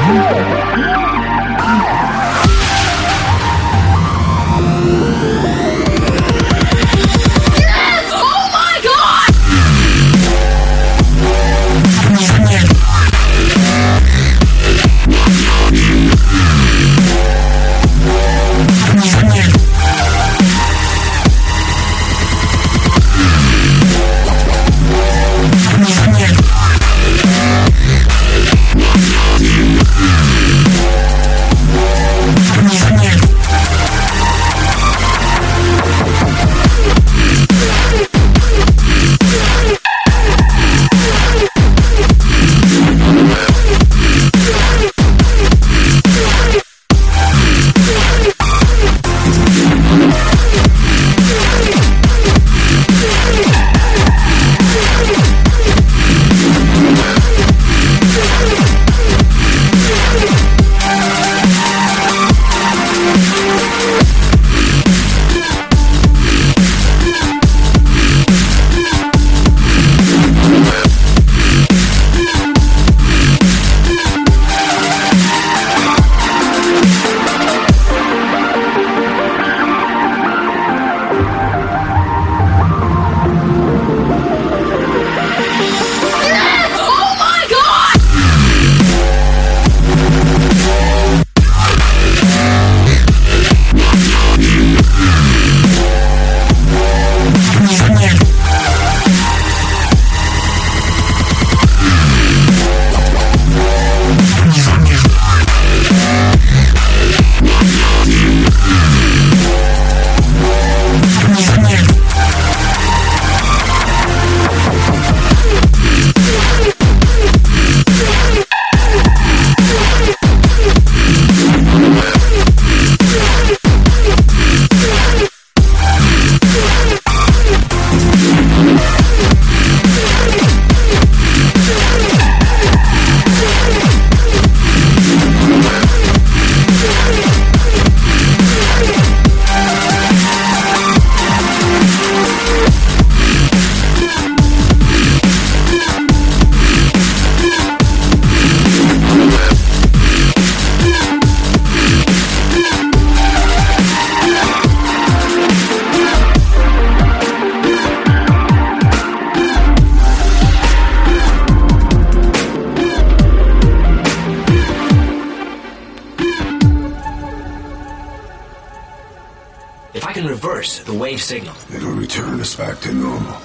reverse the wave signal. It'll return us back to normal.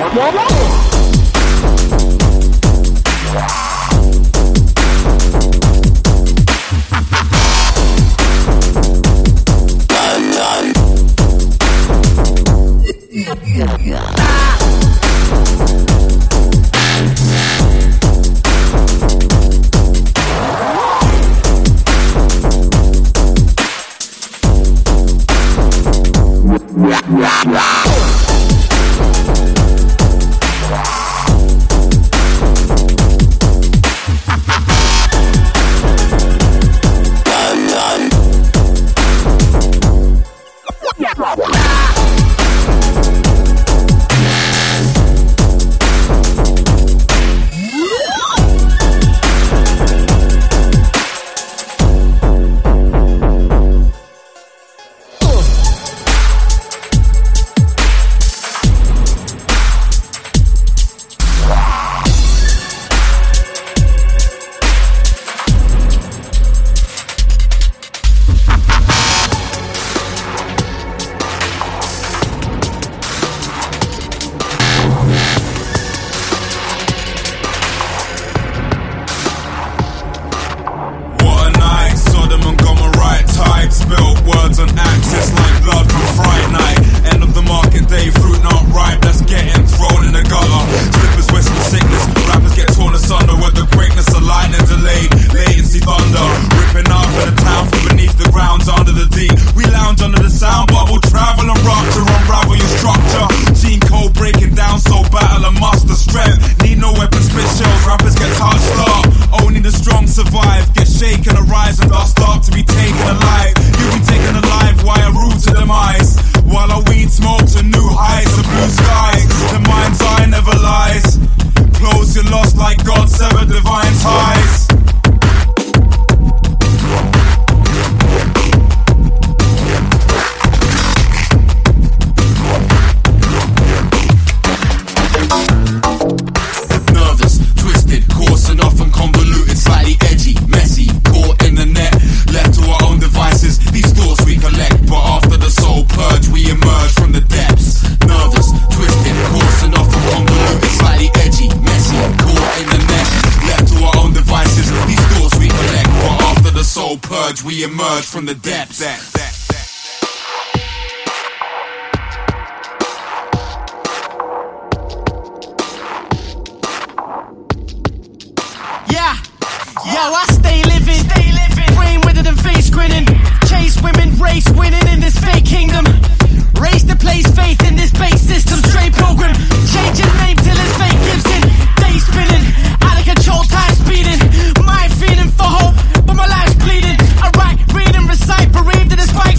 We emerge from the depths. Yeah, yo, I stay living, brain withered and face grinning. Chase women, race winning in this fake kingdom. Raise the place, faith in this base system. Straight pilgrim, change his name till it's fake Gibson. Day spinning, out of control, time speeding. Mind feeling for hope, but my life's bleeding. I write, read and recite, bereaved in this fight.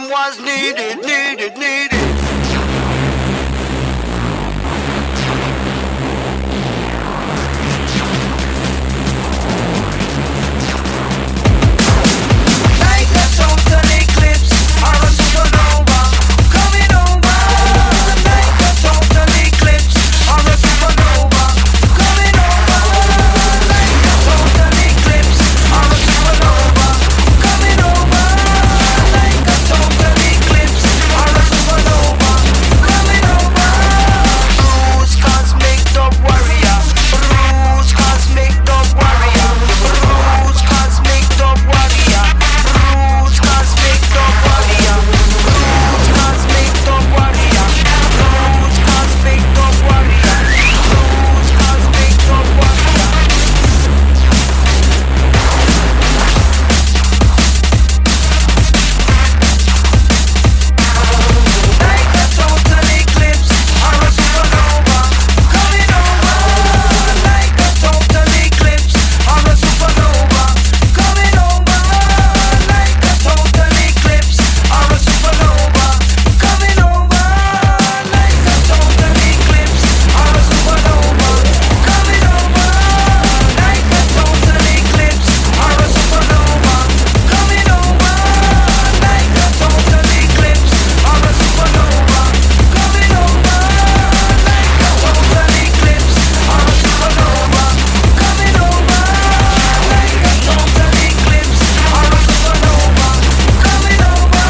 was needed. Like a total eclipse or a supernova coming over. Like a total eclipse or a supernova coming over. Like a total eclipse or a supernova coming over. Like a total eclipse or a supernova coming over. Roots cosmic dub warrior. Roots cosmic dub warrior. Roots cosmic dub warrior. Roots cosmic dub warrior. Roots cosmic dub warrior. Roots cosmic dub warrior. Roots cosmic dub warrior. Like a total eclipse or a supernova coming over. Like a total eclipse or a supernova coming over. Like a total eclipse or a supernova coming over. Like a total eclipse or a supernova coming over. Like a total eclipse or a supernova coming over. Like a total eclipse or a supernova coming over. Like a total eclipse or a supernova coming over. Like a total eclipse or a supernova coming over.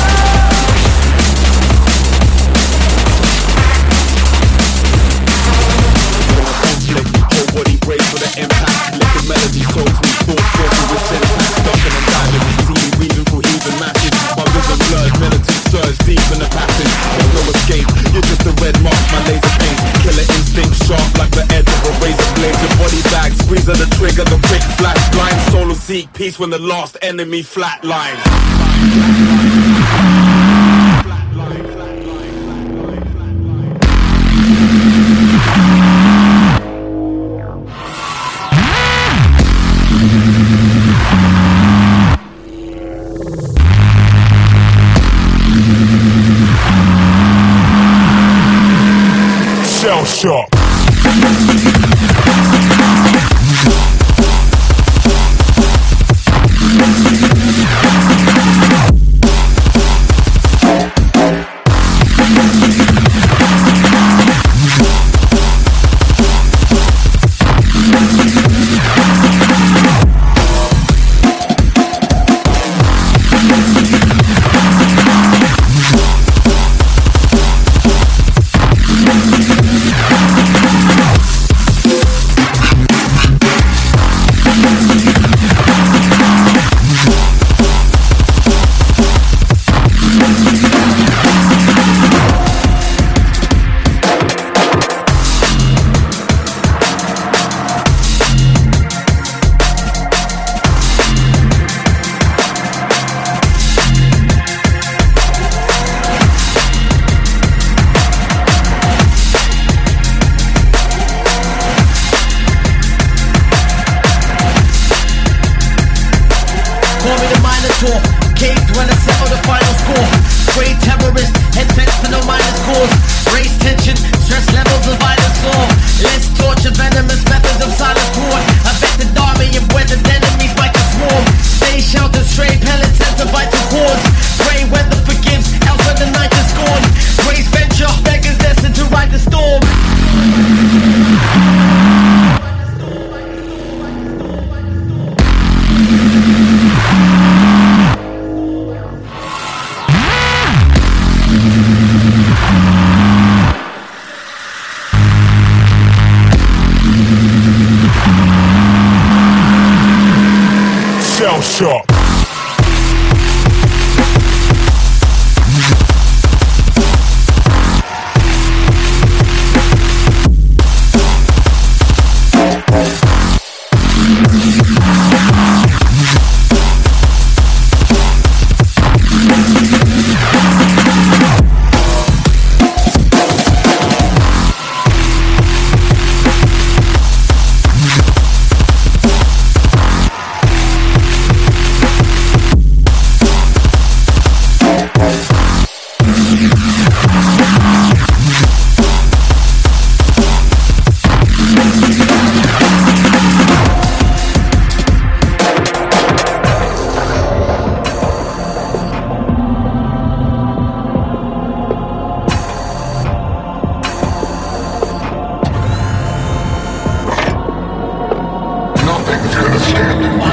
Conflict, whole body brave for the impact. Let the melody soul through thoughts, circle with syntax. Ducking and diving, see me weaving through heaving masses. My rhythm blurs, militant surge deep in the passage. There's no escape, you're just a red mark, my laser paint. Killer instinct sharp like the edge of a razor blade. Your body bag, squeeze of the trigger, the quick flash. Blind solo seek peace when the last enemy flatlines. Shell shock. Caved when I settle the final score. Spray terrorist, headsets for no minus cause. Raise tension, stress levels of violence soar. Less torture, venomous methods of silence toward. I bet the army and weathered enemies like a swarm. Stay sheltered, stray pellets enter vital cords. Gray weather forgives, else when the night is gone. Raise venture, beggars destined to ride the storm. Shell shock. Stand